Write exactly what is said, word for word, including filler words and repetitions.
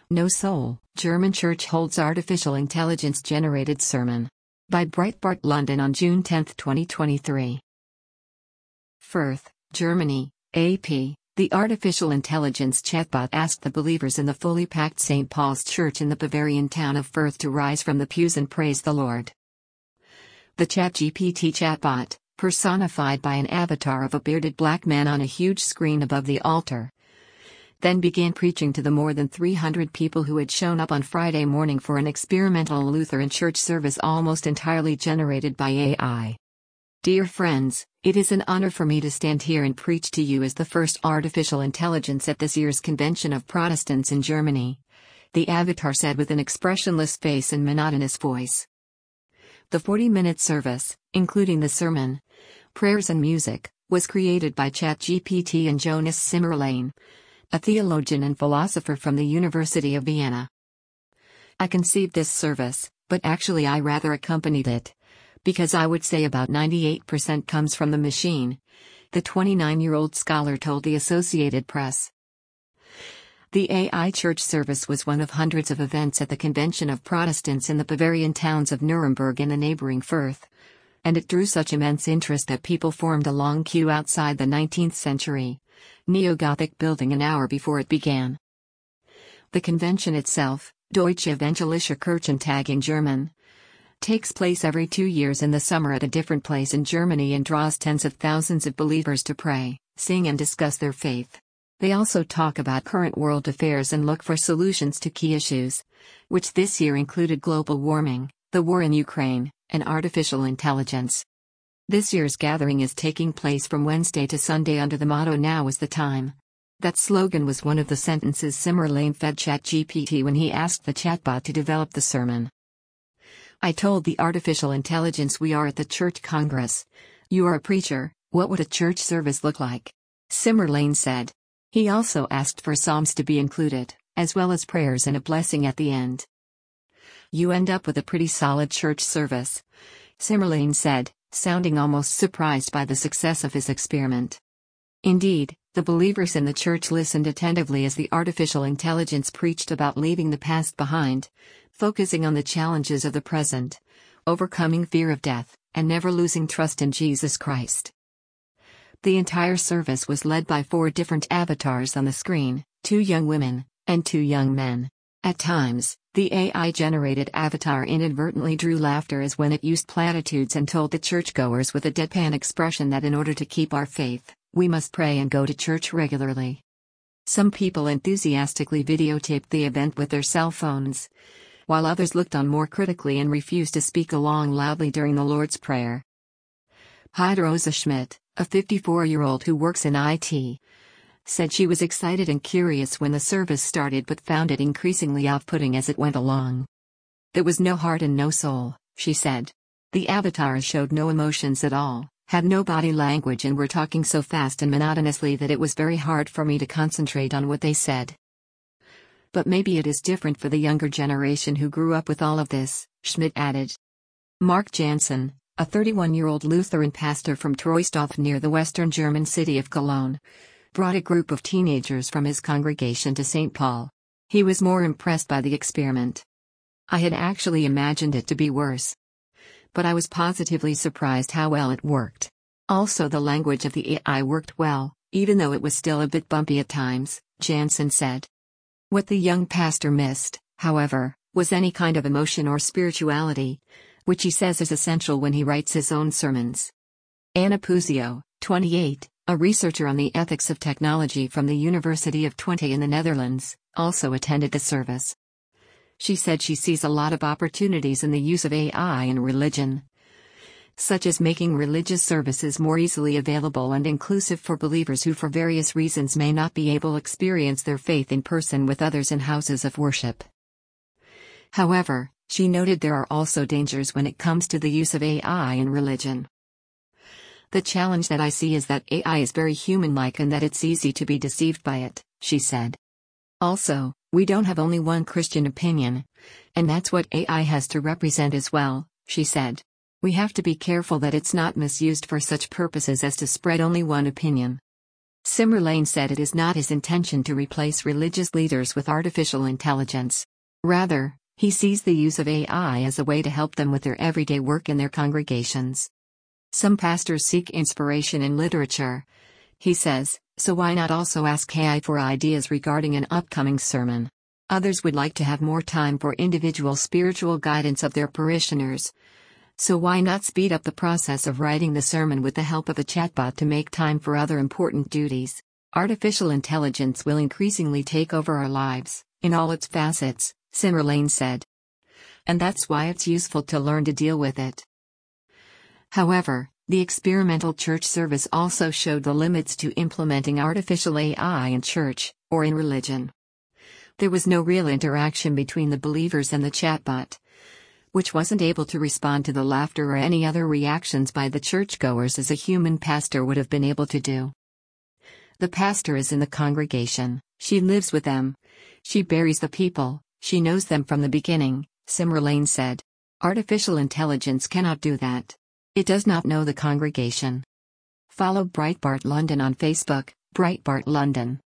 No Soul, German Church holds artificial intelligence-generated sermon. By Breitbart London on June tenth twenty twenty-three. Fürth, Germany, A P. The artificial intelligence chatbot asked the believers in the fully packed Saint Paul's Church in the Bavarian town of Fürth to rise from the pews and praise the Lord. The ChatGPT chatbot, personified by an avatar of a bearded black man on a huge screen above the altar, then began preaching to the more than three hundred people who had shown up on Friday morning for an experimental Lutheran church service almost entirely generated by A I. Dear friends, it is an honor for me to stand here and preach to you as the first artificial intelligence at this year's Convention of Protestants in Germany, the avatar said with an expressionless face and monotonous voice. The forty-minute service, including the sermon, prayers and music, was created by ChatGPT and Jonas Simmerlein, a theologian and philosopher from the University of Vienna. I conceived this service, but actually I rather accompanied it, because I would say about ninety-eight percent comes from the machine, the twenty-nine-year-old scholar told the Associated Press. The A I church service was one of hundreds of events at the Convention of Protestants in the Bavarian towns of Nuremberg and the neighboring Fürth, and it drew such immense interest that people formed a long queue outside the nineteenth century neo-Gothic building an hour before it began. The convention itself, Deutsche Evangelische Kirchentag in German, takes place every two years in the summer at a different place in Germany and draws tens of thousands of believers to pray, sing and discuss their faith. They also talk about current world affairs and look for solutions to key issues, which this year included global warming, the war in Ukraine, and artificial intelligence. This year's gathering is taking place from Wednesday to Sunday under the motto "Now is the time." That slogan was one of the sentences Simmerlein fed ChatGPT when he asked the chatbot to develop the sermon. I told the artificial intelligence we are at the church congress. You are a preacher, what would a church service look like? Simmerlein said. He also asked for psalms to be included, as well as prayers and a blessing at the end. You end up with a pretty solid church service, Simmerlein said, sounding almost surprised by the success of his experiment. Indeed, the believers in the church listened attentively as the artificial intelligence preached about leaving the past behind, focusing on the challenges of the present, overcoming fear of death, and never losing trust in Jesus Christ. The entire service was led by four different avatars on the screen, two young women, and two young men. At times, the A I-generated avatar inadvertently drew laughter as when it used platitudes and told the churchgoers with a deadpan expression that in order to keep our faith, we must pray and go to church regularly. Some people enthusiastically videotaped the event with their cell phones, while others looked on more critically and refused to speak along loudly during the Lord's Prayer. Heide Rosa Schmidt, a fifty-four-year-old who works in I T, said she was excited and curious when the service started but found it increasingly off-putting as it went along. There was no heart and no soul, she said. The avatars showed no emotions at all, had no body language and were talking so fast and monotonously that it was very hard for me to concentrate on what they said. But maybe it is different for the younger generation who grew up with all of this, Schmidt added. Mark Jansen, a thirty-one-year-old Lutheran pastor from Troisdorf near the western German city of Cologne, brought a group of teenagers from his congregation to Saint Paul. He was more impressed by the experiment. I had actually imagined it to be worse, but I was positively surprised how well it worked. Also, the language of the A I worked well, even though it was still a bit bumpy at times, Jansen said. What the young pastor missed, however, was any kind of emotion or spirituality, which he says is essential when he writes his own sermons. Anna Puzio, twenty-eight, a researcher on the ethics of technology from the University of Twente in the Netherlands, also attended the service. She said she sees a lot of opportunities in the use of A I in religion, such as making religious services more easily available and inclusive for believers who for various reasons may not be able to experience their faith in person with others in houses of worship. However, she noted there are also dangers when it comes to the use of A I in religion. The challenge that I see is that A I is very human-like and that it's easy to be deceived by it, she said. Also, we don't have only one Christian opinion, and that's what A I has to represent as well, she said. We have to be careful that it's not misused for such purposes as to spread only one opinion. Simmerlane said it is not his intention to replace religious leaders with artificial intelligence. Rather, he sees the use of A I as a way to help them with their everyday work in their congregations. Some pastors seek inspiration in literature, he says, so why not also ask A I for ideas regarding an upcoming sermon? Others would like to have more time for individual spiritual guidance of their parishioners. So why not speed up the process of writing the sermon with the help of a chatbot to make time for other important duties? Artificial intelligence will increasingly take over our lives, in all its facets, Simmerlane said. And that's why it's useful to learn to deal with it. However, the experimental church service also showed the limits to implementing artificial A I in church, or in religion. There was no real interaction between the believers and the chatbot, which wasn't able to respond to the laughter or any other reactions by the churchgoers as a human pastor would have been able to do. The pastor is in the congregation, she lives with them. She buries the people, she knows them from the beginning, Simmerlane said. Artificial intelligence cannot do that. It does not know the congregation. Follow Breitbart London on Facebook, Breitbart London.